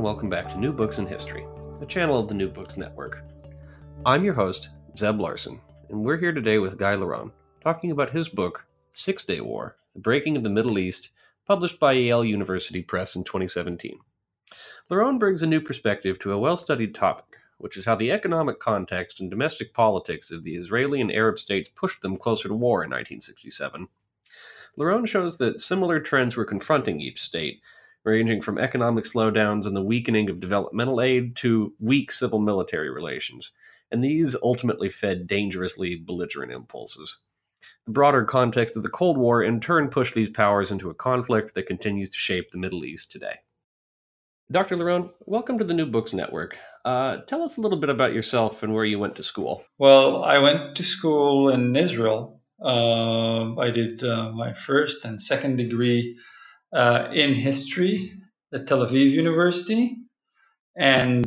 welcome back to New Books in History, a channel of the New Books Network. I'm your host, Zeb Larson, and we're here today with Guy Laurone, talking about his book, Six-Day War, The Breaking of the Middle East, published by Yale University Press in 2017. Laurone brings a new perspective to a well-studied topic, which is how the economic context and domestic politics of the Israeli and Arab states pushed them closer to war in 1967. Laurone shows that similar trends were confronting each state, ranging from economic slowdowns and the weakening of developmental aid to weak civil-military relations, and these ultimately fed dangerously belligerent impulses. The broader context of the Cold War in turn pushed these powers into a conflict that continues to shape the Middle East today. Dr. Laurone, welcome to the New Books Network. Tell us a little bit about yourself and where you went to school. Well, I went to school in Israel. I did my first and second degree in history at Tel Aviv University. And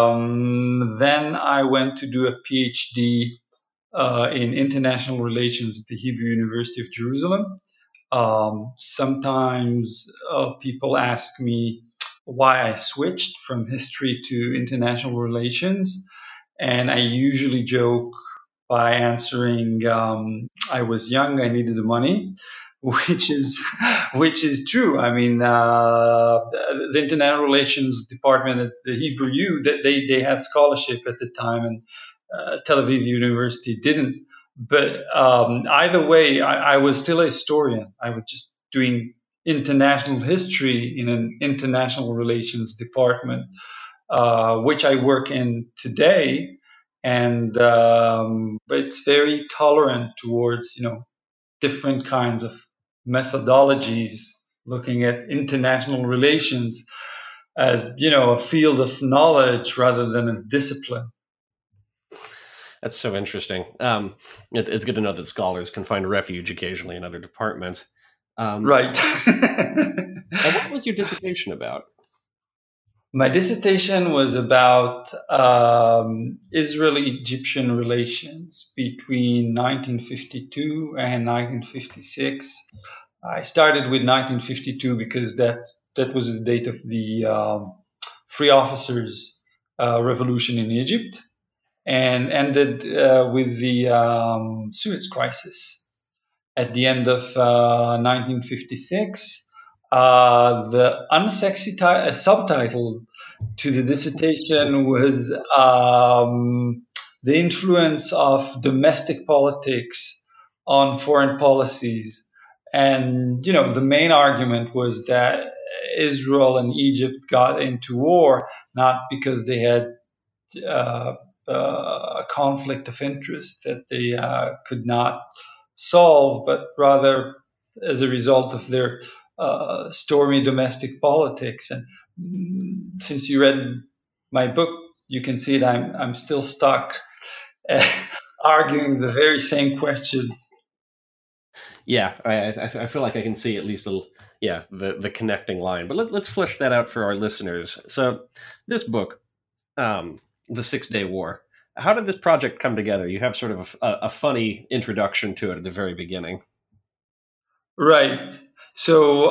then I went to do a PhD in international relations at the Hebrew University of Jerusalem. Sometimes people ask me why I switched from history to international relations. And I usually joke by answering, I was young, I needed the money. Which is true. I mean, the International Relations Department at the Hebrew U, that they had scholarship at the time, and Tel Aviv University didn't. But either way, I was still a historian. I was just doing international history in an international relations department, which I work in today, and but it's very tolerant towards different kinds of methodologies, looking at international relations as a field of knowledge rather than a discipline. That's so interesting. It's good to know that scholars can find refuge occasionally in other departments. Right. What was your dissertation about? My dissertation was about Israeli-Egyptian relations between 1952 and 1956. I started with 1952 because that was the date of the Free Officers' Revolution in Egypt, and ended with the Suez Crisis. At the end of 1956, the unsexy subtitle to the dissertation was the influence of domestic politics on foreign policies. And, the main argument was that Israel and Egypt got into war not because they had a conflict of interest that they could not solve, but rather as a result of their stormy domestic politics. And since you read my book, you can see that I'm still stuck arguing the very same questions. Yeah, I feel like I can see at least the connecting line. But let's flesh that out for our listeners. So this book, The Six-Day War, how did this project come together? You have sort of a funny introduction to it at the very beginning. Right. So,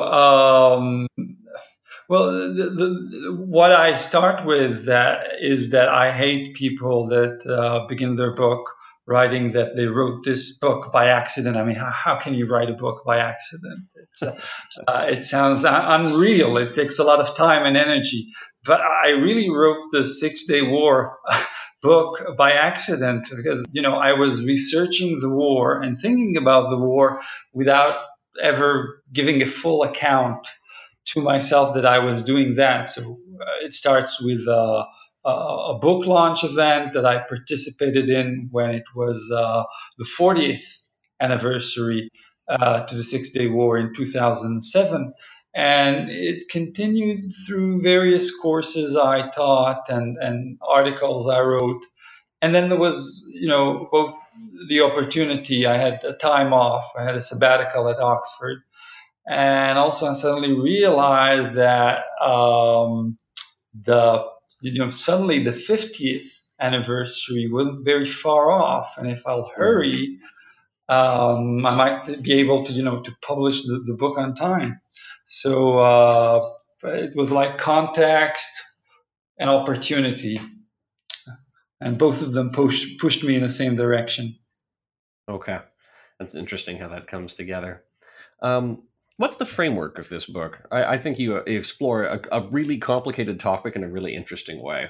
what I start with is that I hate people that begin their book writing that they wrote this book by accident. I mean, how can you write a book by accident? It sounds unreal. It takes a lot of time and energy. But I really wrote the Six-Day War book by accident because, I was researching the war and thinking about the war without ever giving a full account to myself that I was doing that. So it starts with a book launch event that I participated in when it was the 40th anniversary to the Six-Day War in 2007. And it continued through various courses I taught and articles I wrote. And then there was, both the opportunity. I had a time off. I had a sabbatical at Oxford. And also I suddenly realized that suddenly the 50th anniversary wasn't very far off. And if I'll hurry, I might be able to, to publish the book on time. So it was like context and opportunity, and both of them pushed me in the same direction. Okay, that's interesting how that comes together. Um, what's the framework of this book? I think you explore a really complicated topic in a really interesting way.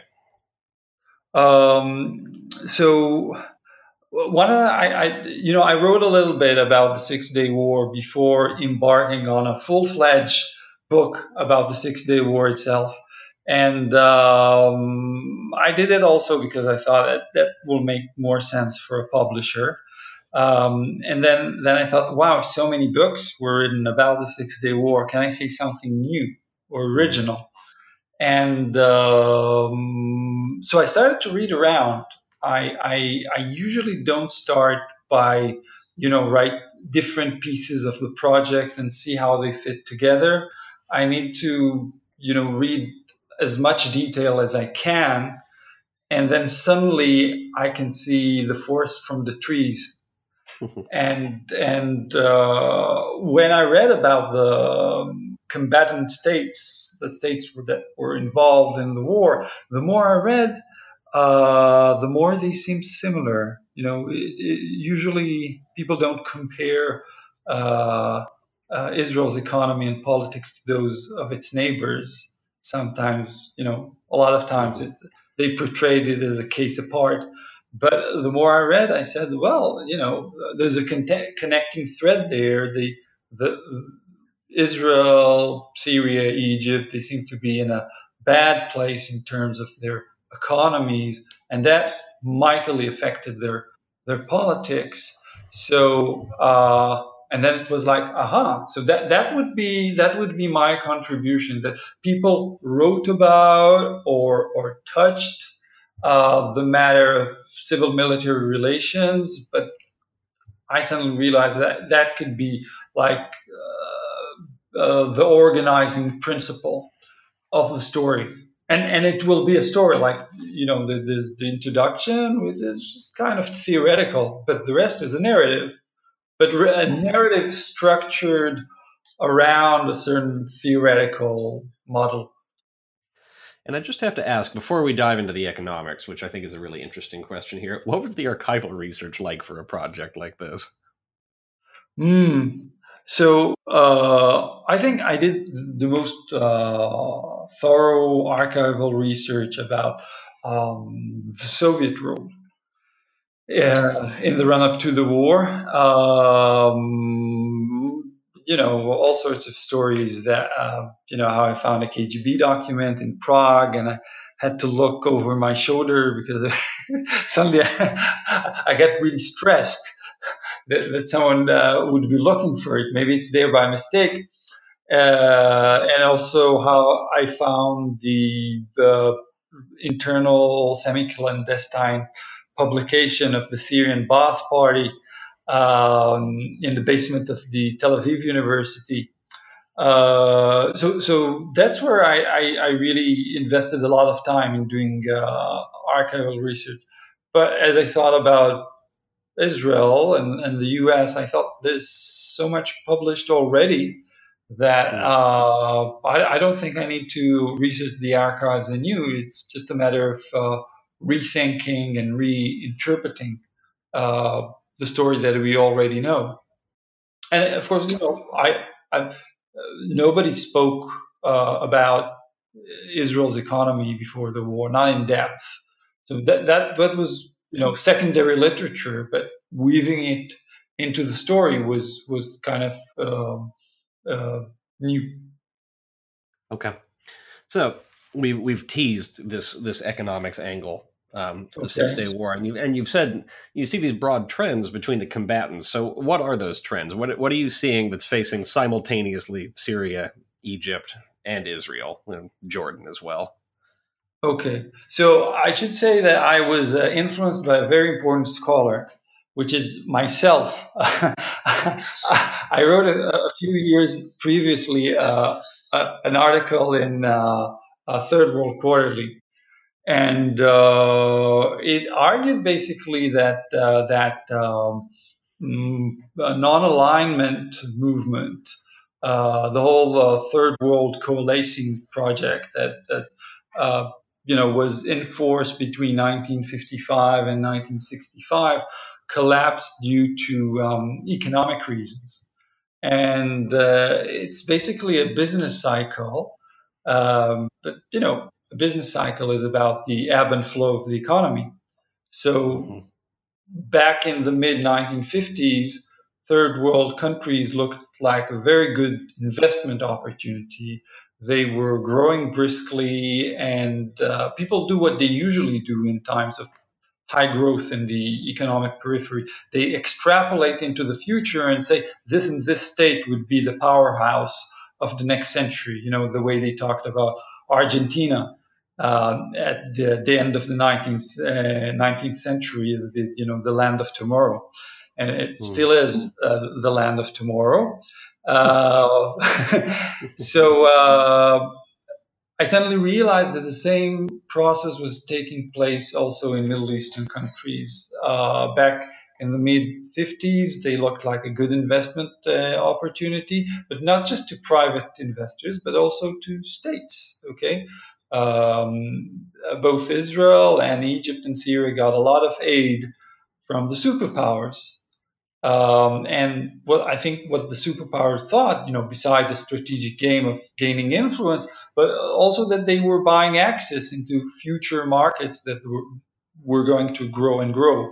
So one of the, I wrote a little bit about the 6 Day War before embarking on a full-fledged book about the 6 Day War itself. And I did it also because I thought that will make more sense for a publisher. And then I thought, wow, so many books were written about the 6 Day War. Can I say something new or original? And so I started to read around. I usually don't start by, write different pieces of the project and see how they fit together. I need to, read as much detail as I can, and then suddenly I can see the forest from the trees. And when I read about the combatant states, the states that were involved in the war, the more I read, the more they seem similar. Usually people don't compare Israel's economy and politics to those of its neighbors. Sometimes, a lot of times they portrayed it as a case apart. But the more I read, I said, well, there's a connecting thread there. The Israel, Syria, Egypt, they seem to be in a bad place in terms of their economies, and that mightily affected their politics. So, and then it was like, aha! So that would be my contribution, that people wrote about or touched the matter of civil military relations, but I suddenly realized that could be like the organizing principle of the story. And it will be a story like, there's the introduction, which is just kind of theoretical, but the rest is a narrative. But a narrative structured around a certain theoretical model. And I just have to ask, before we dive into the economics, which I think is a really interesting question here, what was the archival research like for a project like this? So I think I did the most thorough archival research about the Soviet role in the run-up to the war. All sorts of stories that, how I found a KGB document in Prague, and I had to look over my shoulder because suddenly I get really stressed that someone would be looking for it. Maybe it's there by mistake. And also how I found the internal semi-clandestine publication of the Syrian Ba'ath Party in the basement of the Tel Aviv University. So that's where I really invested a lot of time in doing archival research. But as I thought about Israel and the US, I thought there's so much published already that I don't think I need to research the archives anew. It's just a matter of rethinking and reinterpreting the story that we already know. And of course, nobody spoke about Israel's economy before the war, not in depth. So that was secondary literature, but weaving it into the story was kind of new. Okay, so we've teased this economics angle, the 6 Day War, and you've said you see these broad trends between the combatants. So what are those trends? What are you seeing that's facing simultaneously Syria, Egypt, and Israel, and Jordan as well? Okay, so I should say that I was influenced by a very important scholar, which is myself. I wrote a few years previously an article in Third World Quarterly, and it argued basically that non-alignment movement, the whole Third World coalescing project that was in force between 1955 and 1965 collapsed due to economic reasons. And it's basically a business cycle. But, a business cycle is about the ebb and flow of the economy. So back in the mid 1950s, third world countries looked like a very good investment opportunity. They were growing briskly, and people do what they usually do in times of high growth in the economic periphery. They extrapolate into the future and say this and this state would be the powerhouse of the next century. The way they talked about Argentina at the end of the 19th century is the land of tomorrow, and it still is the land of tomorrow. So I suddenly realized that the same process was taking place also in Middle Eastern countries. Back in the mid 50s, they looked like a good investment opportunity, but not just to private investors, but also to states. Okay. Both Israel and Egypt and Syria got a lot of aid from the superpowers. And what the superpowers thought, beside the strategic game of gaining influence, but also that they were buying access into future markets that were going to grow and grow.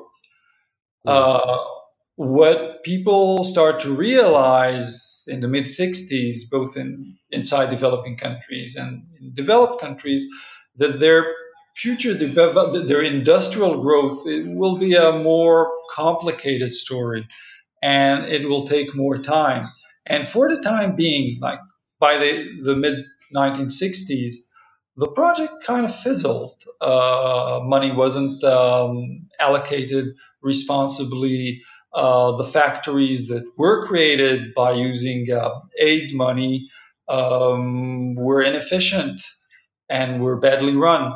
What people start to realize in the mid 60s, both inside developing countries and in developed countries, that their future, their industrial growth, it will be a more complicated story, and it will take more time. And for the time being, like by the mid 1960s, the project kind of fizzled. Money wasn't allocated responsibly. The factories that were created by using aid money were inefficient and were badly run.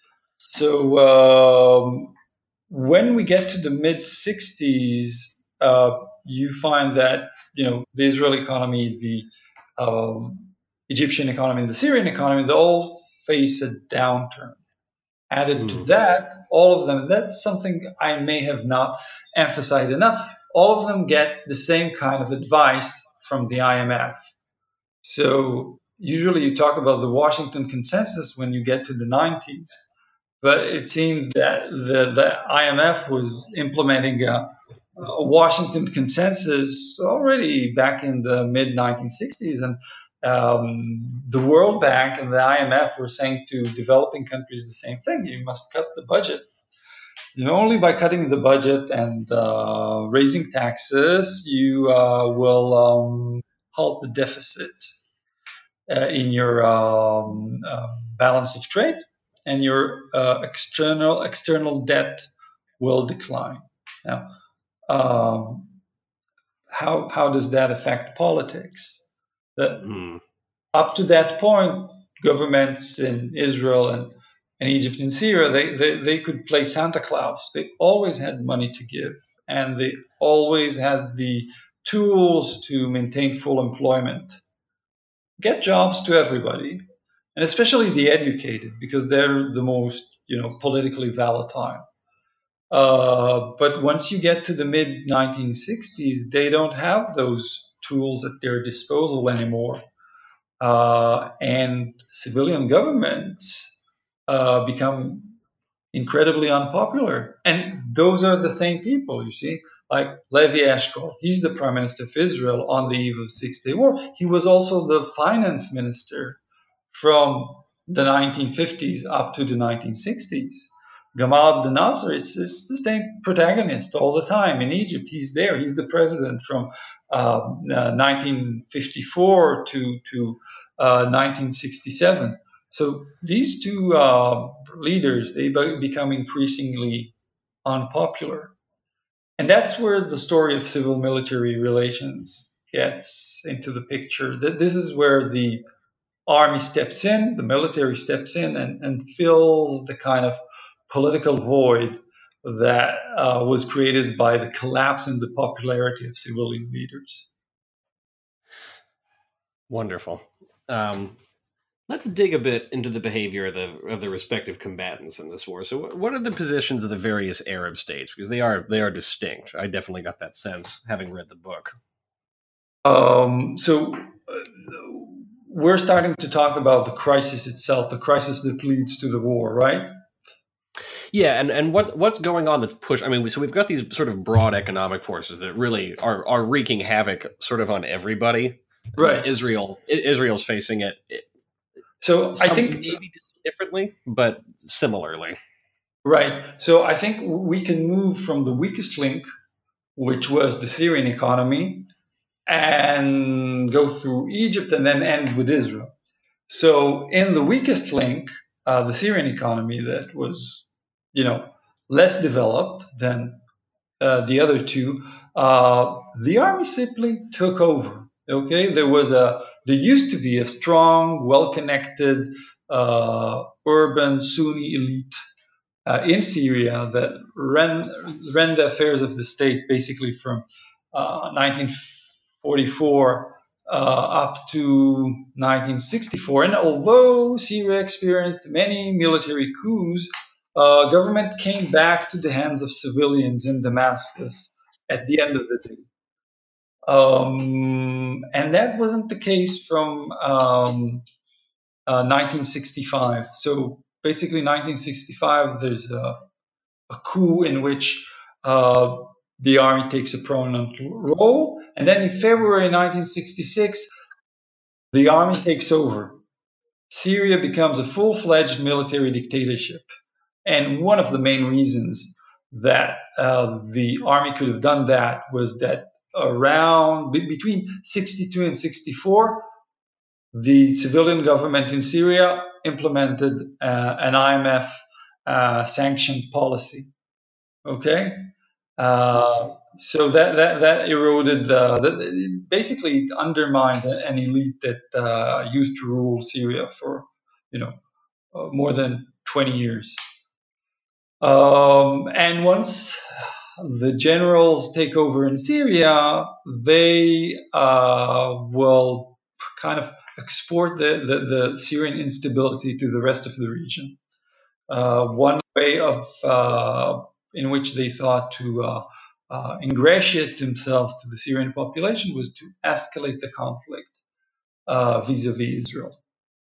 So when we get to the mid 60s, you find that the Israeli economy, the Egyptian economy, and the Syrian economy, they all face a downturn. Added to that, all of them, that's something I may have not emphasized enough, all of them get the same kind of advice from the IMF. So usually you talk about the Washington Consensus when you get to the 90s, but it seemed that the IMF was implementing a Washington Consensus already back in the mid 1960s, and the World Bank and the IMF were saying to developing countries the same thing: you must cut the budget. Only by cutting the budget and raising taxes, you will halt the deficit in your balance of trade, and your external debt will decline. Now, how does that affect politics? Up to that point, governments in Israel and Egypt and Syria, they could play Santa Claus. They always had money to give, and they always had the tools to maintain full employment, get jobs to everybody, and especially the educated, because they're the most politically volatile. But once you get to the mid 1960s, they don't have those tools at their disposal anymore. And civilian governments become incredibly unpopular. And those are the same people, you see, like Levi Eshkol. He's the prime minister of Israel on the eve of the Six-Day War. He was also the finance minister from the 1950s up to the 1960s. Gamal Abdel Nasser, it's the same protagonist all the time. In Egypt, he's there. He's the president from 1954 to 1967. So these two leaders, they become increasingly unpopular. And that's where the story of civil-military relations gets into the picture. This is where the army steps in, the military steps in, and fills the kind of political void that was created by the collapse in the popularity of civilian leaders. Wonderful. Let's dig a bit into the behavior of the respective combatants in this war. So, what are the positions of the various Arab states? Because they are distinct. I definitely got that sense having read the book. So we're starting to talk about the crisis itself, the crisis that leads to the war, right? Yeah, and what's going on that's pushed? I mean, so we've got these sort of broad economic forces that really are wreaking havoc sort of on everybody. Right. Israel's facing it. So I think maybe differently, but similarly. Right. So I think we can move from the weakest link, which was the Syrian economy, and go through Egypt and then end with Israel. So in the weakest link, the Syrian economy that was, less developed than the other two, the army simply took over. Okay, there used to be a strong, well-connected, urban Sunni elite in Syria that ran the affairs of the state basically from 1944 up to 1964. And although Syria experienced many military coups, government came back to the hands of civilians in Damascus at the end of the day. And that wasn't the case from 1965. So basically, 1965, there's a coup in which the army takes a prominent role. And then in February 1966, the army takes over. Syria becomes a full-fledged military dictatorship. And one of the main reasons that the army could have done that was that around between 62 and 64, the civilian government in Syria implemented an IMF sanctioned policy. Okay, so that eroded basically undermined an elite that used to rule Syria for more than 20 years. And once the generals take over in Syria, they will kind of export the Syrian instability to the rest of the region. One way of in which they thought to ingratiate themselves to the Syrian population was to escalate the conflict vis-a-vis Israel.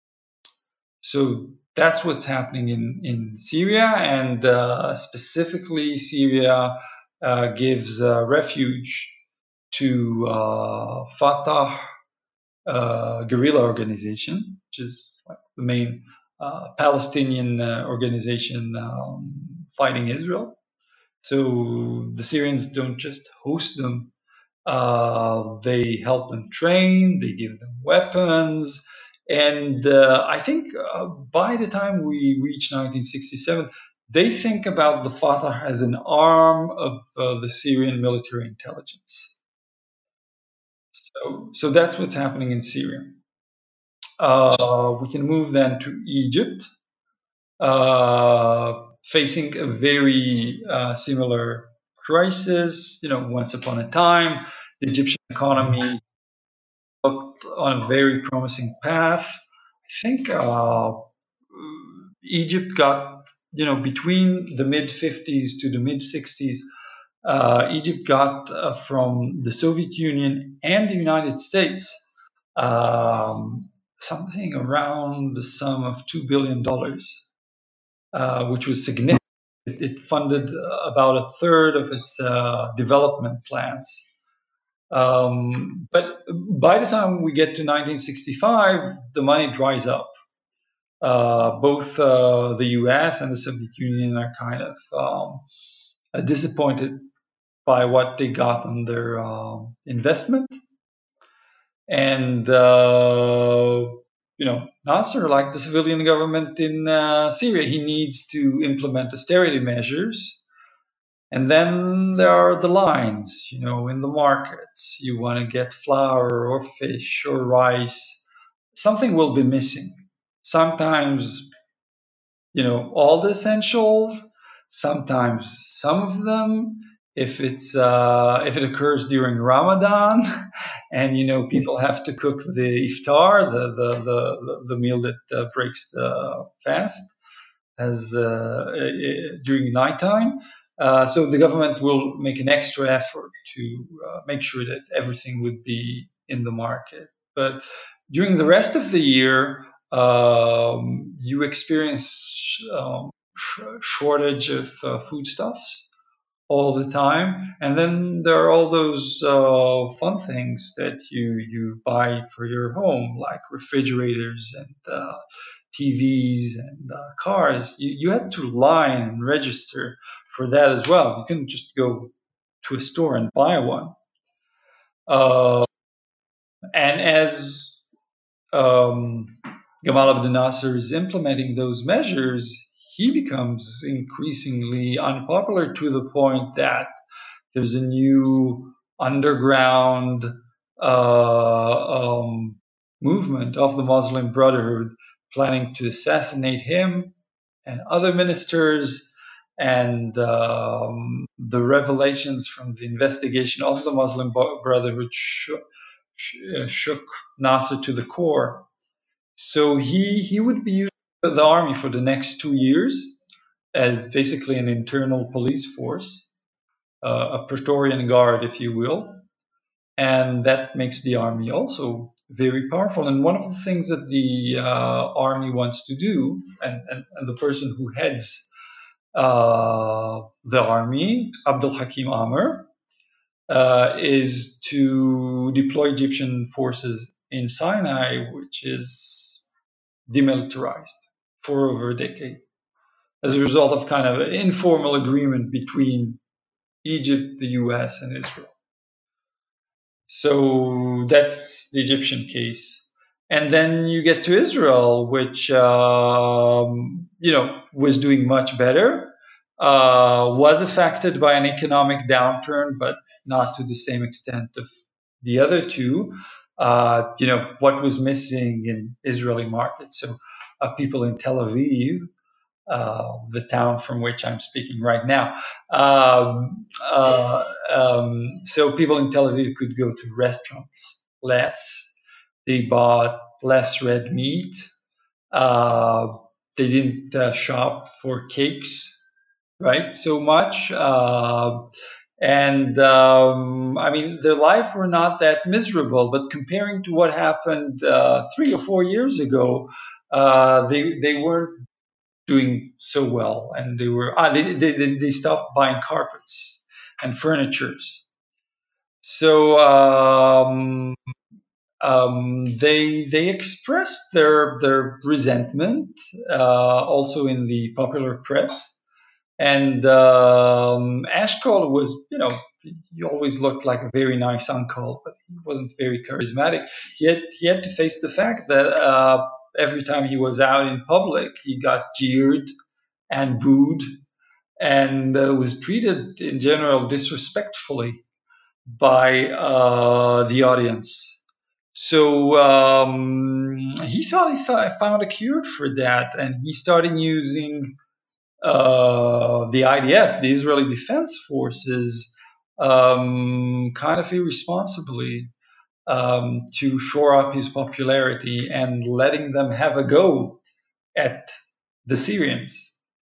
So that's what's happening in Syria, and specifically Syria gives refuge to Fatah guerrilla organization, which is the main Palestinian organization fighting Israel. So the Syrians don't just host them, they help them train, they give them weapons. And I think by the time we reach 1967, they think about the Fatah as an arm of the Syrian military intelligence. So that's what's happening in Syria. We can move then to Egypt, facing a very similar crisis. Once upon a time, the Egyptian economy looked on a very promising path. I think Egypt got, between the mid 50s to the mid 60s, Egypt got from the Soviet Union and the United States something around the sum of $2 billion, which was significant. It funded about a third of its development plans. But by the time we get to 1965, the money dries up. Both the US and the Soviet Union are kind of disappointed by what they got on their investment. And, Nasser, like the civilian government in Syria, he needs to implement austerity measures. And then there are the lines, in the markets. You want to get flour or fish or rice. Something will be missing. Sometimes, all the essentials. Sometimes some of them. If it occurs during Ramadan, and people have to cook the iftar, the meal that breaks the fast, as during nighttime. So the government will make an extra effort to make sure that everything would be in the market. But during the rest of the year, you experience shortage of foodstuffs all the time, and then there are all those fun things that you buy for your home, like refrigerators and TVs and cars. You had to line and register for that as well. You couldn't just go to a store and buy one. Uh, and as Gamal Abdel Nasser is implementing those measures, he becomes increasingly unpopular to the point that there's a new underground movement of the Muslim Brotherhood planning to assassinate him and other ministers. And the revelations from the investigation of the Muslim Brotherhood shook Nasser to the core. So he would be using the army for the next 2 years as basically an internal police force, a Praetorian Guard, if you will. And that makes the army also very powerful. And one of the things that the army wants to do, and the person who heads the army, Abdul Hakim Amr, is to deploy Egyptian forces in Sinai, which is demilitarized for over a decade, as a result of kind of an informal agreement between Egypt, the US, and Israel. So that's the Egyptian case. And then you get to Israel, which was doing much better, was affected by an economic downturn, but not to the same extent of the other two. What was missing in Israeli markets? So people in Tel Aviv, the town from which I'm speaking right now. So people in Tel Aviv could go to restaurants less. They bought less red meat. They didn't shop for cakes, right, so much. Their life were not that miserable, but comparing to what happened 3 or 4 years ago, they weren't doing so well, and they stopped buying carpets and furnitures. So they expressed their resentment also in the popular press. And Ashkol was, he always looked like a very nice uncle, but he wasn't very charismatic. He had to face the fact that every time he was out in public, he got jeered and booed and was treated in general disrespectfully by the audience. So he thought he found a cure for that, and he started using the IDF, the Israeli Defense Forces, kind of irresponsibly to shore up his popularity and letting them have a go at the Syrians.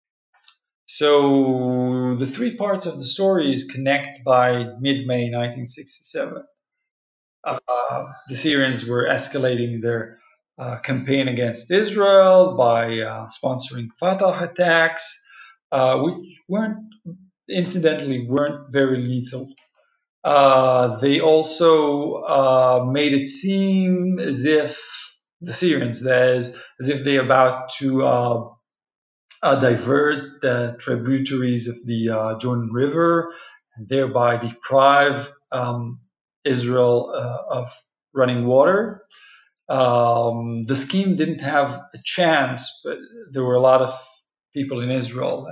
So the three parts of the stories connect by mid-May 1967. The Syrians were escalating their campaign against Israel by sponsoring Fatah attacks, which incidentally weren't very lethal. They also made it seem as if the Syrians, that is, as if they're about to divert the tributaries of the Jordan River and thereby deprive Israel of running water. The scheme didn't have a chance, but there were a lot of people in Israel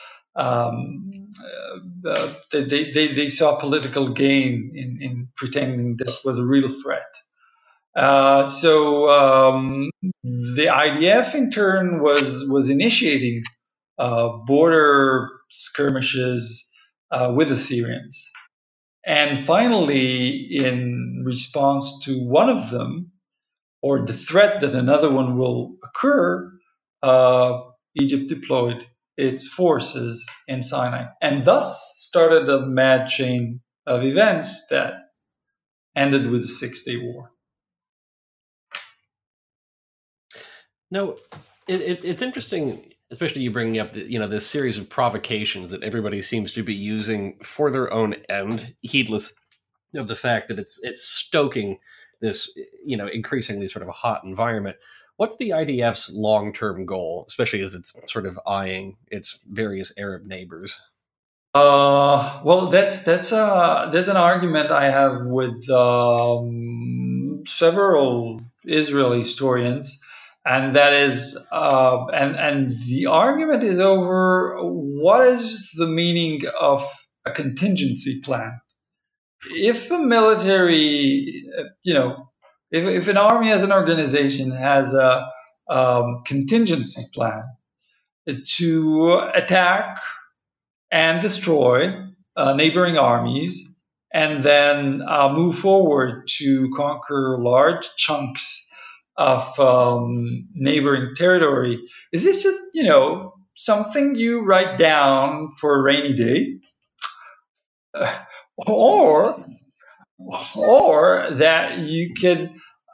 that they saw political gain in pretending that was a real threat. So the IDF in turn was initiating border skirmishes with the Syrians. And finally, in response to one of them, or the threat that another one will occur, Egypt deployed its forces in Sinai, and thus started a mad chain of events that ended with the Six-Day War. No, it's interesting, especially you bringing up this series of provocations that everybody seems to be using for their own end, heedless of the fact that it's stoking this increasingly sort of a hot environment. What's the IDF's long-term goal, especially as it's sort of eyeing its various Arab neighbors? Well, that's an argument I have with several Israeli historians, and that is, and the argument is over what is the meaning of a contingency plan. If a military, if an army as an organization has a contingency plan to attack and destroy neighboring armies, and then move forward to conquer large chunks of neighboring territory, is this just, something you write down for a rainy day? or that you could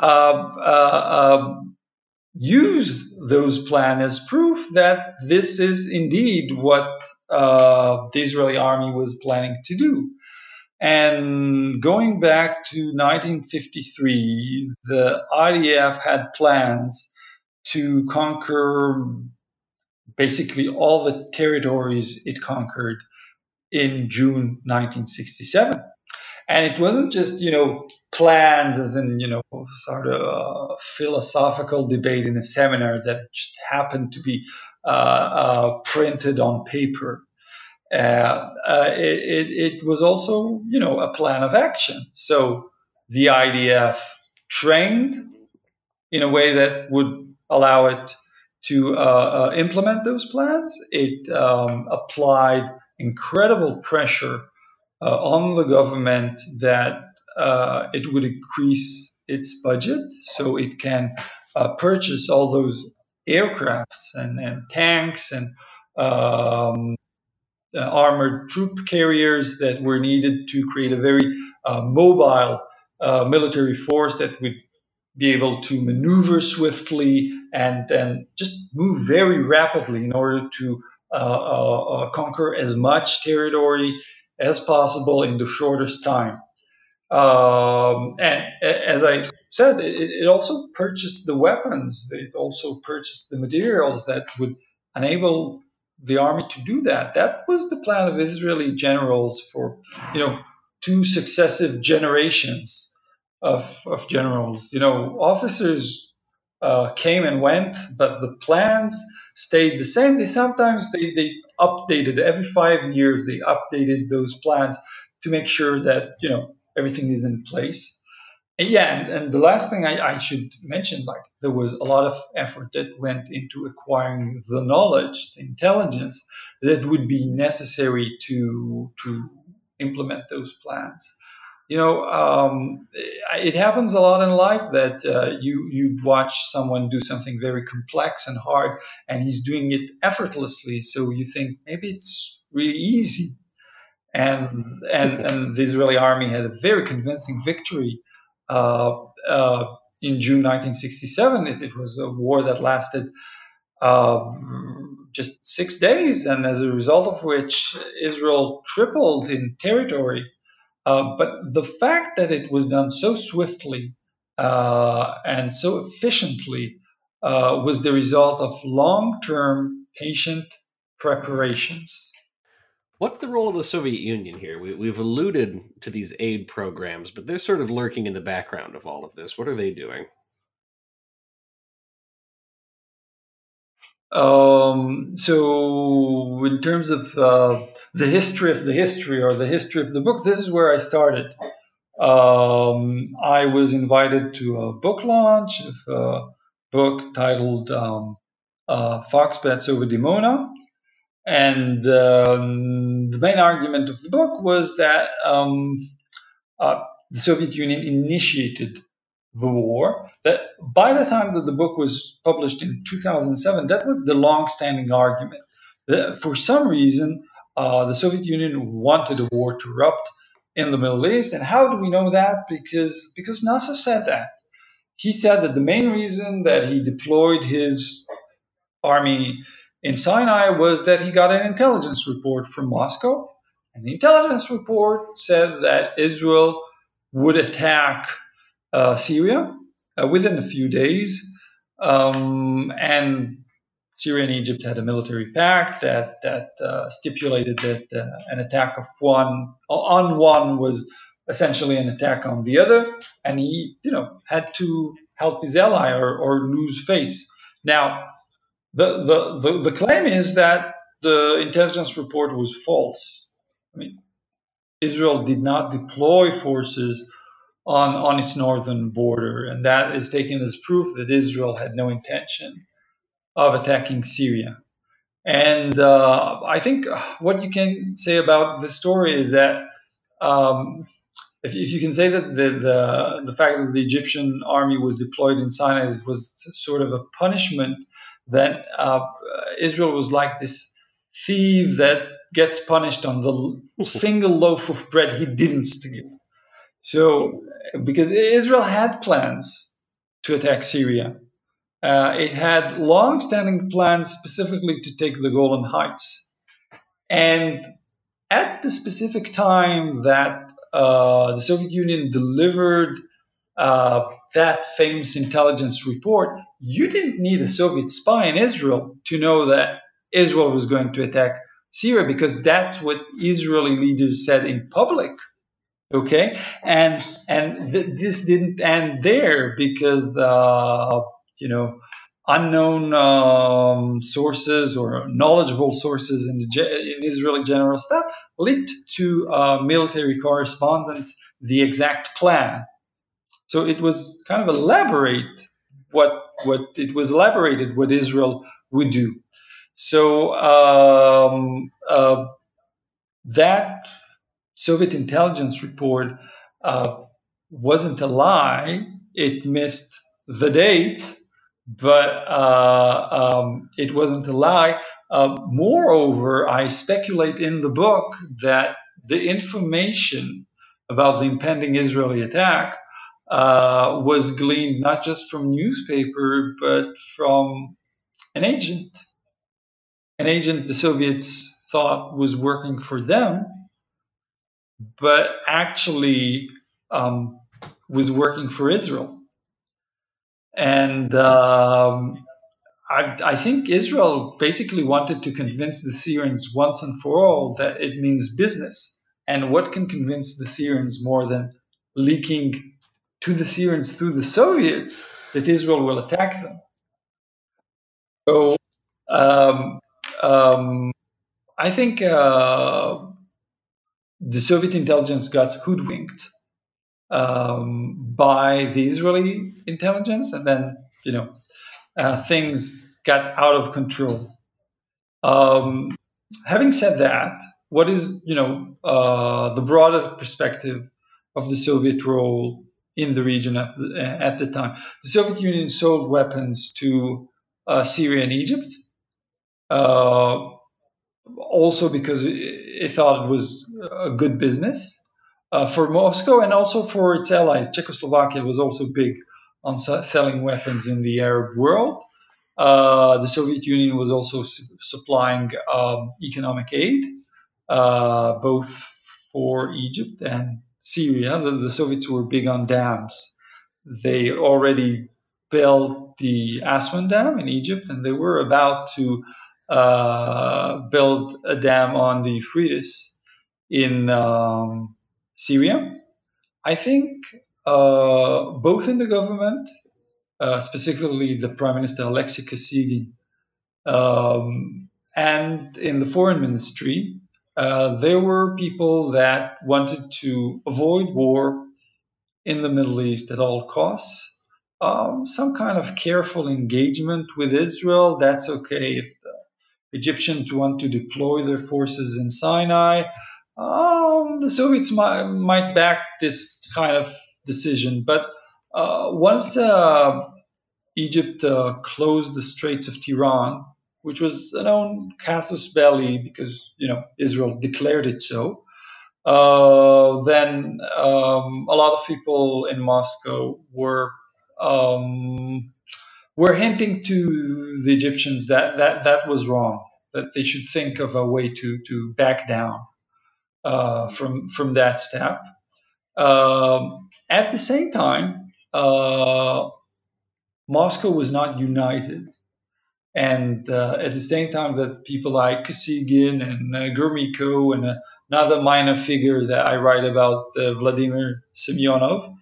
use those plans as proof that this is indeed what the Israeli army was planning to do. And going back to 1953, the IDF had plans to conquer basically all the territories it conquered in June 1967. And it wasn't just, plans as in, sort of a philosophical debate in a seminar that just happened to be printed on paper. It was also, a plan of action. So the IDF trained in a way that would allow it to implement those plans. It applied incredible pressure on the government that it would increase its budget so it can purchase all those aircrafts and tanks and armored troop carriers that were needed to create a very mobile military force that would be able to maneuver swiftly and just move very rapidly in order to conquer as much territory as possible in the shortest time. And as I said, it also purchased the weapons. It also purchased the materials that would enable the army to do that. That was the plan of Israeli generals for, two successive generations of generals. Officers came and went, but the plans stayed the same. They updated every 5 years. They updated those plans to make sure that everything is in place. And the last thing I should mention, there was a lot of effort that went into acquiring the knowledge, the intelligence that would be necessary to implement those plans. It happens a lot in life that you watch someone do something very complex and hard, and he's doing it effortlessly. So you think maybe it's really easy. And the Israeli army had a very convincing victory in June 1967. It was a war that lasted just 6 days, and as a result of which Israel tripled in territory. But the fact that it was done so swiftly and so efficiently was the result of long-term patient preparations. What's the role of the Soviet Union here? We've alluded to these aid programs, but they're sort of lurking in the background of all of this. What are they doing? So in terms of the history of the history, or the history of the book, this is where I started. I was invited to a book launch of a book titled Fox Bets over Dimona. And the main argument of the book was that the Soviet Union initiated the war. That by the time that the book was published in 2007, that was the long-standing argument. For some reason, the Soviet Union wanted a war to erupt in the Middle East. And how do we know that? Because Nasser said that. He said that the main reason that he deployed his army in Sinai was that he got an intelligence report from Moscow. And the intelligence report said that Israel would attack Syria within a few days. And Syria and Egypt had a military pact that stipulated that an attack on one was essentially an attack on the other, and he, had to help his ally or lose face. Now, the claim is that the intelligence report was false. I mean, Israel did not deploy forces on its northern border, and that is taken as proof that Israel had no intention of attacking Syria. And I think what you can say about the story is that if you can say that the fact that the Egyptian army was deployed in Sinai was sort of a punishment, then Israel was like this thief that gets punished on the single loaf of bread he didn't steal. So, because Israel had plans to attack Syria, it had long-standing plans specifically to take the Golan Heights. And at the specific time that the Soviet Union delivered that famous intelligence report, you didn't need a Soviet spy in Israel to know that Israel was going to attack Syria, because that's what Israeli leaders said in public. Okay, and this didn't end there, because unknown sources or knowledgeable sources in Israeli general staff leaked to military correspondents the exact plan. So it was kind of elaborated what Israel would do. So that Soviet intelligence report wasn't a lie. It missed the date, but it wasn't a lie. Moreover, I speculate in the book that the information about the impending Israeli attack was gleaned not just from newspaper, but from an agent the Soviets thought was working for them, but actually was working for Israel. And I think Israel basically wanted to convince the Syrians once and for all that it means business. And what can convince the Syrians more than leaking to the Syrians through the Soviets that Israel will attack them? So I think the Soviet intelligence got hoodwinked by the Israeli intelligence, and then things got out of control. Having said that, what is the broader perspective of the Soviet role in the region at the time? The Soviet Union sold weapons to Syria and Egypt, also because it thought it was a good business for Moscow, and also for its allies. Czechoslovakia was also big on selling weapons in the Arab world. The Soviet Union was also supplying economic aid, both for Egypt and Syria. The Soviets were big on dams. They already built the Aswan Dam in Egypt, and they were about to build a dam on the Euphrates in Syria. I think both in the government, specifically the Prime Minister Alexei Kosygin, and in the foreign ministry, there were people that wanted to avoid war in the Middle East at all costs. Some kind of careful engagement with Israel, that's okay. If the Egyptians want to deploy their forces in Sinai, The Soviets might back this kind of decision, but once Egypt closed the Straits of Tiran, which was a known casus belli because Israel declared it so. Then a lot of people in Moscow um, were hinting to the Egyptians that was wrong, that they should think of a way to back down from that step. At the same time, Moscow was not united. And at the same time that people like Kosygin and Gromyko and another minor figure that I write about, Vladimir Semyonov,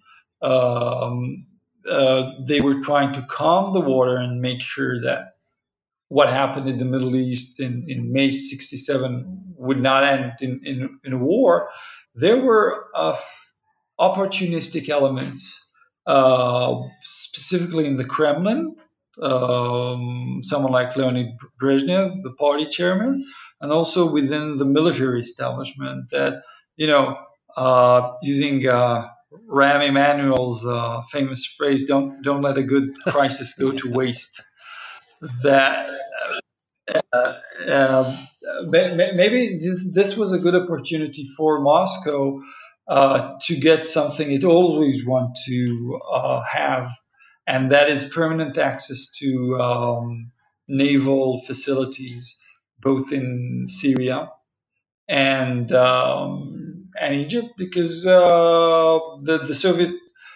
they were trying to calm the water and make sure that what happened in the Middle East in May 67 would not end in a war. There were opportunistic elements, specifically in the Kremlin. Someone like Leonid Brezhnev, the party chairman, and also within the military establishment that, using Rahm Emanuel's famous phrase, don't let a good crisis go to waste. That maybe this was a good opportunity for Moscow to get something it always want to have, and that is permanent access to naval facilities, both in Syria and Egypt, because the Soviet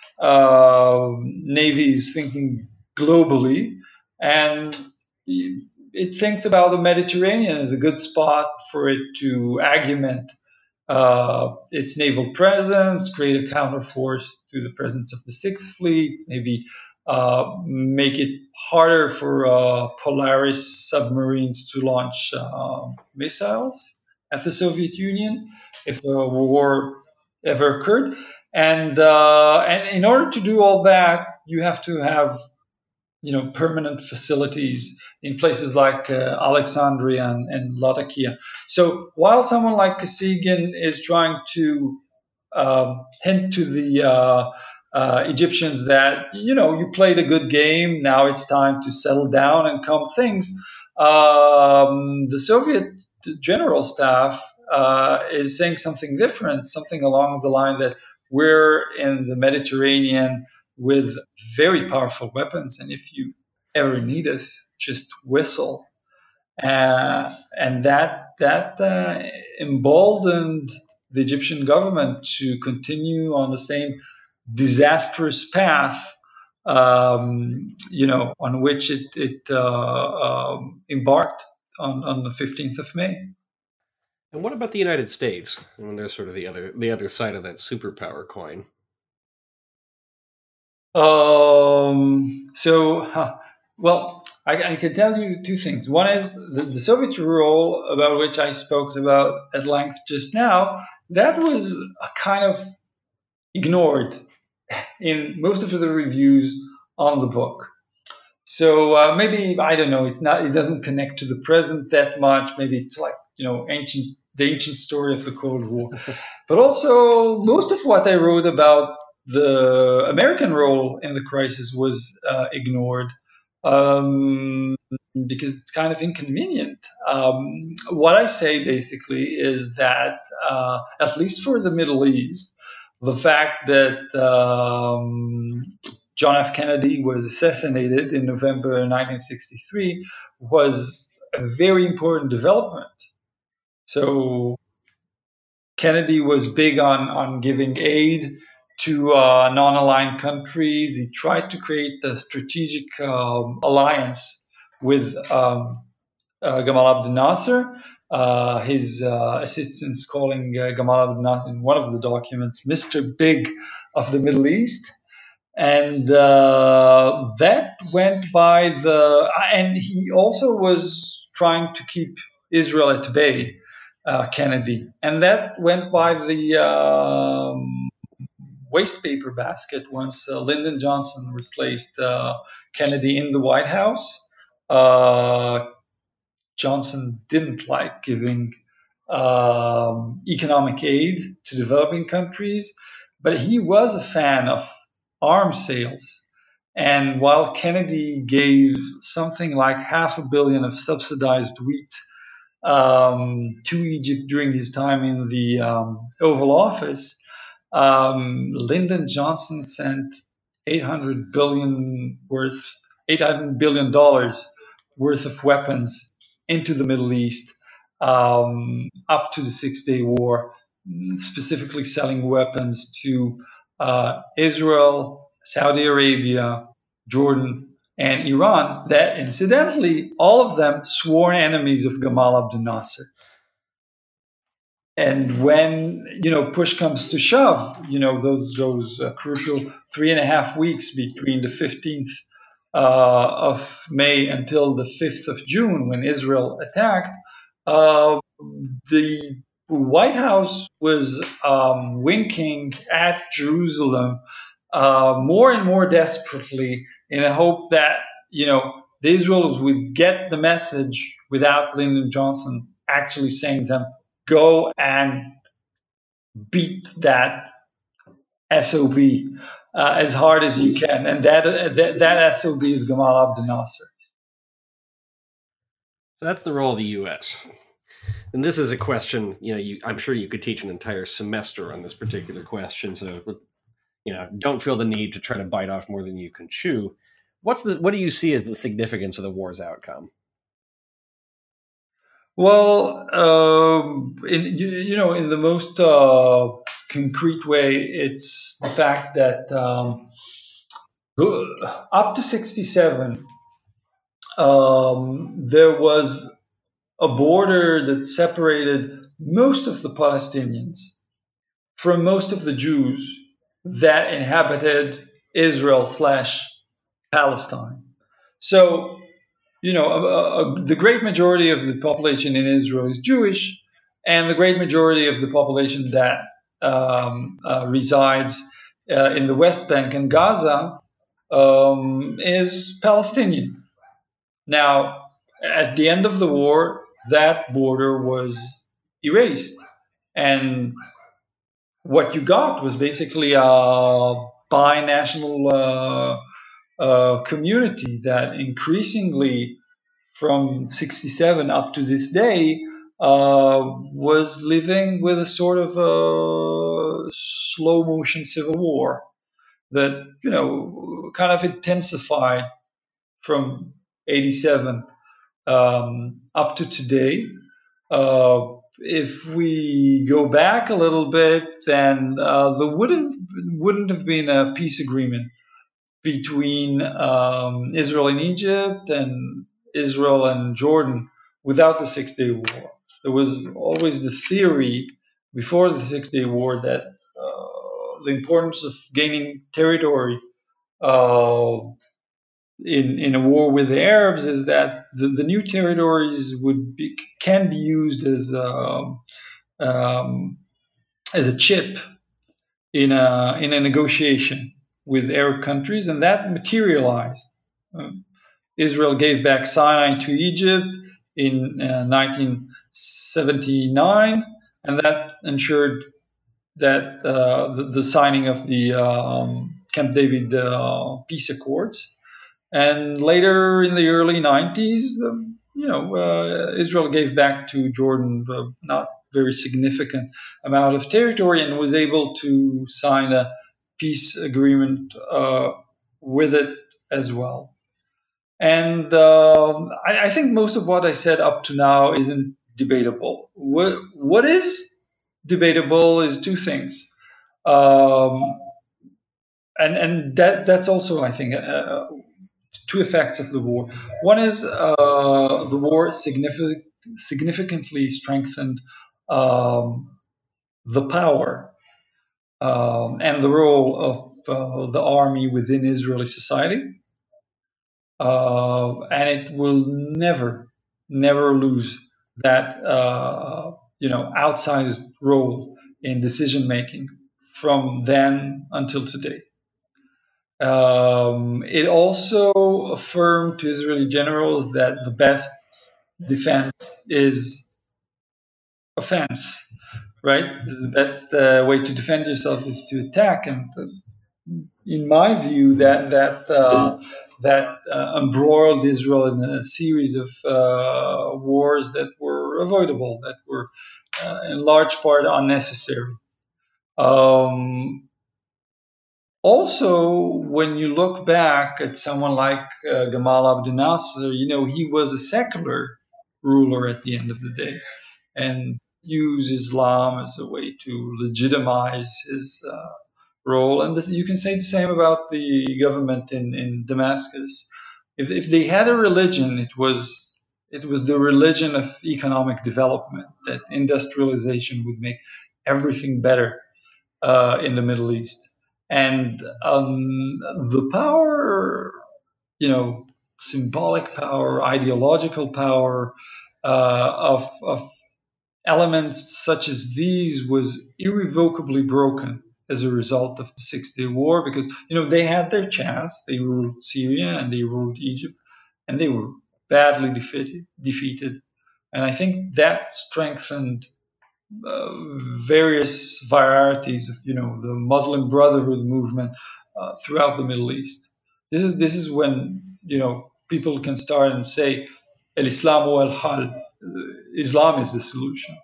Navy is thinking globally, and it thinks about the Mediterranean as a good spot for it to augment its naval presence, create a counterforce to the presence of the Sixth Fleet, maybe make it harder for Polaris submarines to launch missiles at the Soviet Union if a war ever occurred. And in order to do all that, you have to have permanent facilities in places like Alexandria and Latakia. So while someone like Kosygin is trying to hint to the Egyptians that you played a good game, now it's time to settle down and calm things, the Soviet general staff is saying something different, something along the line that we're in the Mediterranean with very powerful weapons, and if you ever need us, just whistle. And that emboldened the Egyptian government to continue on the same disastrous path, on which it embarked on the 15th of May. And what about the United States? I mean, they're sort of the other side of that superpower coin. Well, I can tell you two things. One is the Soviet role, about which I spoke about at length just now. That was kind of ignored in most of the reviews on the book. So maybe, I don't know. It doesn't connect to the present that much. Maybe it's like the ancient story of the Cold War. But also, most of what I wrote about the American role in the crisis was ignored, because it's kind of inconvenient. What I say basically is that, at least for the Middle East, the fact that John F. Kennedy was assassinated in November 1963 was a very important development. So Kennedy was big on giving aid to non-aligned countries. He tried to create a strategic alliance with Gamal Abdel Nasser. His assistants calling Gamal Abdel Nasser in one of the documents Mr. Big of the Middle East. And that went by and he also was trying to keep Israel at bay, Kennedy. And that went by the waste paper basket once Lyndon Johnson replaced Kennedy in the White House. Johnson didn't like giving economic aid to developing countries, but he was a fan of arms sales. And while Kennedy gave something like $500 million of subsidized wheat to Egypt during his time in the Oval Office, Lyndon Johnson sent 800 billion worth, $800 billion worth of weapons into the Middle East up to the 6 Day War, specifically selling weapons to Israel, Saudi Arabia, Jordan, and Iran, that incidentally, all of them sworn enemies of Gamal Abdel Nasser. And when push comes to shove, those crucial 3.5 weeks between the 15th of May until the 5th of June, when Israel attacked, the White House was winking at Jerusalem more and more desperately in a hope that the Israelis would get the message without Lyndon Johnson actually saying them, go and beat that SOB as hard as you can. And that SOB is Gamal Abdel Nasser. That's the role of the U.S. And this is a question, I'm sure you could teach an entire semester on this particular question. So, don't feel the need to try to bite off more than you can chew. What do you see as the significance of the war's outcome? Well, in the most concrete way, it's the fact that up to 67, there was a border that separated most of the Palestinians from most of the Jews that inhabited Israel/Palestine. So, the great majority of the population in Israel is Jewish, and the great majority of the population that resides in the West Bank and Gaza is Palestinian. Now, at the end of the war, that border was erased. And what you got was basically a binational community that increasingly, from 67 up to this day, was living with a sort of a slow motion civil war that, kind of intensified from 87 up to today. If we go back a little bit, then there wouldn't have been a peace agreement between Israel and Egypt and Israel and Jordan without the 6 Day War. There was always the theory before the 6 Day War that the importance of gaining territory in a war with the Arabs is that the new territories can be used as a chip in a negotiation with Arab countries, and that materialized. Israel gave back Sinai to Egypt in 1979, and that ensured that the signing of the Camp David peace accords. And later in the early 90s, Israel gave back to Jordan not very significant amount of territory and was able to sign a peace agreement with it as well. And I think most of what I said up to now isn't debatable. What is debatable is two things. And that's also, I think, two effects of the war. One is the war significantly strengthened the power and the role of the army within Israeli society. And it will never lose that outsized role in decision making from then until today. It also affirmed to Israeli generals that the best defense is offense, right? The best way to defend yourself is to attack, and in my view, that embroiled Israel in a series of wars that were avoidable, that were in large part unnecessary. Also, when you look back at someone like Gamal Abdel Nasser, he was a secular ruler at the end of the day, and used Islam as a way to legitimize his role. And you can say the same about the government in Damascus. If they had a religion, it was the religion of economic development, that industrialization would make everything better in the Middle East. And the power, symbolic power, ideological power of elements such as these was irrevocably broken as a result of the Six-Day War, because they had their chance. They ruled Syria and they ruled Egypt, and they were badly defeated. And I think that strengthened various varieties of the Muslim Brotherhood movement throughout the Middle East. This is when people can start and say El Islamu al Hal. Islam is the solution.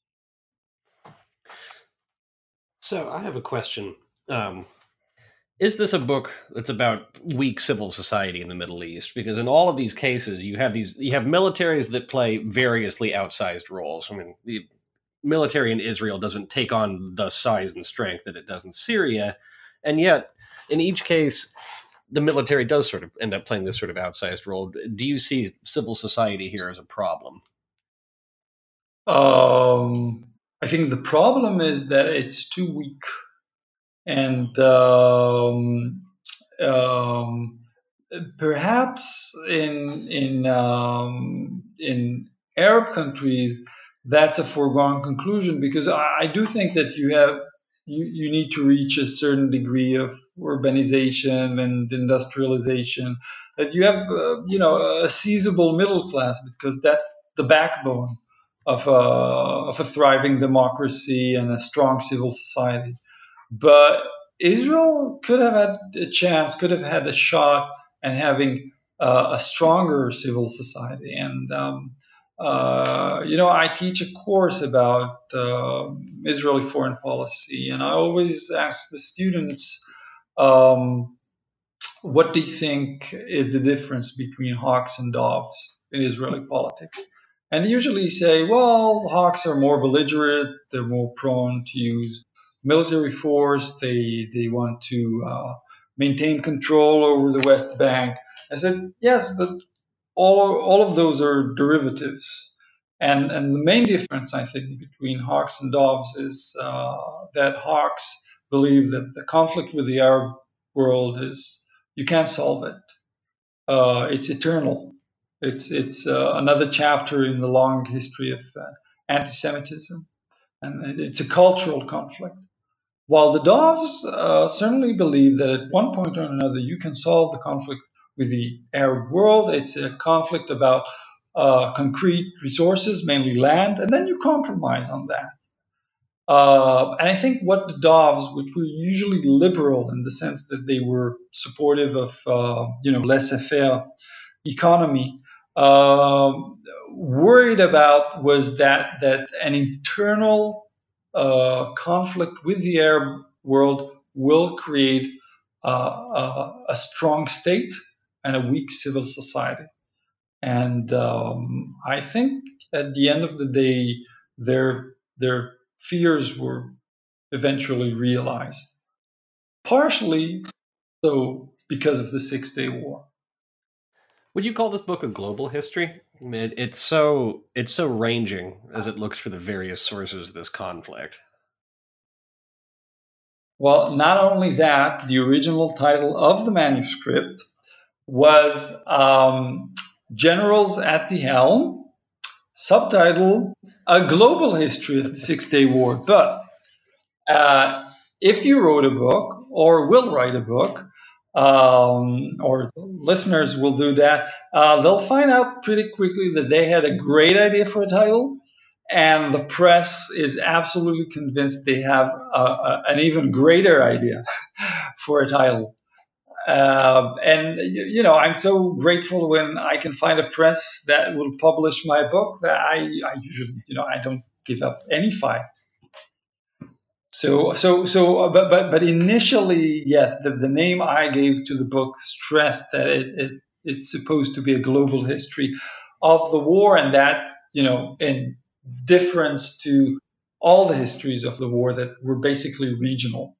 So I have a question. Is this a book that's about weak civil society in the Middle East? Because in all of these cases, you have militaries that play variously outsized roles. I mean, the military in Israel doesn't take on the size and strength that it does in Syria, and yet in each case, the military does sort of end up playing this sort of outsized role. Do you see civil society here as a problem? I think the problem is that it's too weak, and perhaps in Arab countries that's a foregone conclusion, because I do think that you need to reach a certain degree of urbanization and industrialization, that you have a seizable middle class, because that's the backbone of a thriving democracy and a strong civil society. But Israel could have had a chance, could have had a shot at having a stronger civil society. And I teach a course about Israeli foreign policy, and I always ask the students what they think is the difference between hawks and doves in Israeli politics. And they usually say, well, hawks are more belligerent, they're more prone to use military force, they want to maintain control over the West Bank. I said, yes, but all of those are derivatives. And the main difference, I think, between hawks and doves is that hawks believe that the conflict with the Arab world is, you can't solve it. It's eternal. It's another chapter in the long history of anti-Semitism, and it's a cultural conflict. While the Doves certainly believe that at one point or another you can solve the conflict with the Arab world. It's a conflict about concrete resources, mainly land, and then you compromise on that. And I think what the Doves, which were usually liberal in the sense that they were supportive of laissez-faire economy, worried about was that an internal conflict with the Arab world will create a strong state and a weak civil society. And I think at the end of the day, their fears were eventually realized, partially so because of the Six-Day War. Would you call this book a global history? I mean, it's so ranging as it looks for the various sources of this conflict. Well, not only that, the original title of the manuscript was Generals at the Helm, subtitled A Global History of the Six-Day War. But if you wrote a book or will write a book, or listeners will do that, they'll find out pretty quickly that they had a great idea for a title, and the press is absolutely convinced they have an even greater idea for a title. And I'm so grateful when I can find a press that will publish my book that I usually, I don't give up any fight. But initially, yes, the name I gave to the book stressed that it's supposed to be a global history of the war, and that, in difference to all the histories of the war that were basically regional.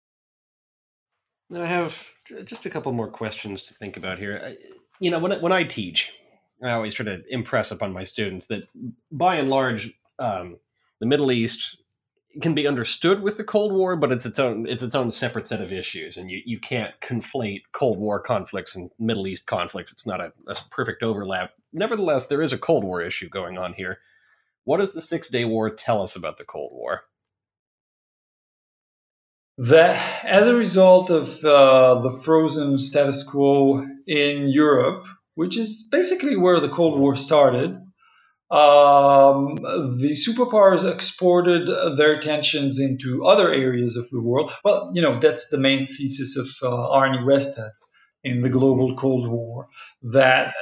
I have just a couple more questions to think about here. When I teach, I always try to impress upon my students that, by and large, the Middle East can be understood with the Cold War, but it's its own separate set of issues, and you can't conflate Cold War conflicts and Middle East conflicts. It's not a perfect overlap. Nevertheless, there is a Cold War issue going on here. What does the 6-Day War tell us about the Cold War? That as a result of the frozen status quo in Europe, which is basically where the Cold War started, the superpowers exported their tensions into other areas of the world. Well, that's the main thesis of Arnie Westhead in the Global Cold War. And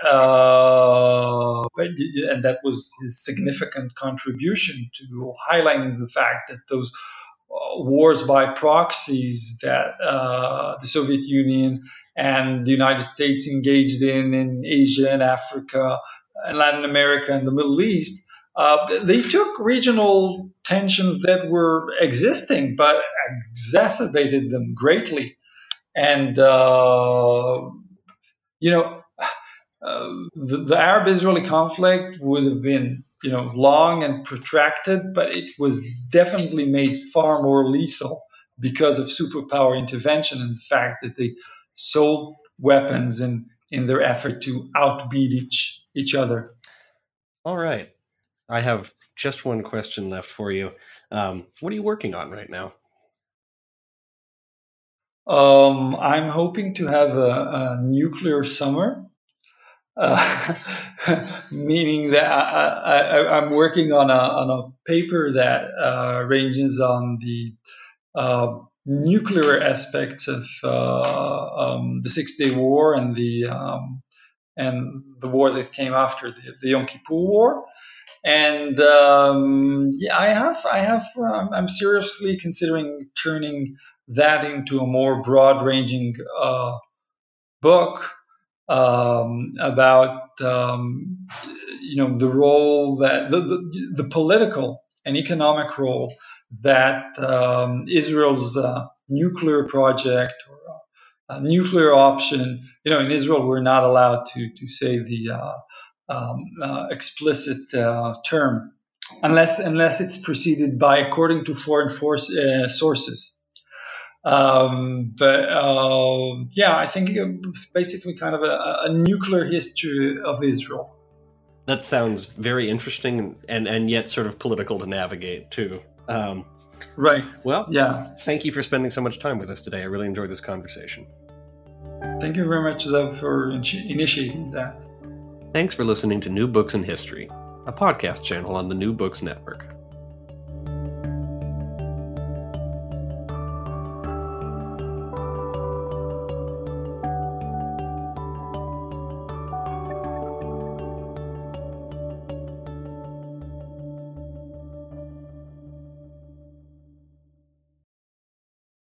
that was his significant contribution to highlighting the fact that those wars by proxies that the Soviet Union and the United States engaged in Asia and Africa and Latin America and the Middle East, they took regional tensions that were existing but exacerbated them greatly. And, the Arab-Israeli conflict would have been, long and protracted, but it was definitely made far more lethal because of superpower intervention and the fact that they sold weapons in their effort to outbeat each other. All right. I have just one question left for you. What are you working on right now? I'm hoping to have a nuclear summer, meaning that I'm working on a paper that ranges on the nuclear aspects of the 6-Day War and the war that came after the Yom Kippur War. And I'm seriously considering turning that into a more broad-ranging book about the role that the political and economic role that Israel's nuclear project or nuclear option. In Israel, we're not allowed to say the explicit term unless it's preceded by according to foreign sources. I think basically kind of a nuclear history of Israel. That sounds very interesting and yet sort of political to navigate too. Right. Well, yeah. Thank you for spending so much time with us today. I really enjoyed this conversation. Thank you very much, Zev, for initiating that. Thanks for listening to New Books in History, a podcast channel on the New Books Network.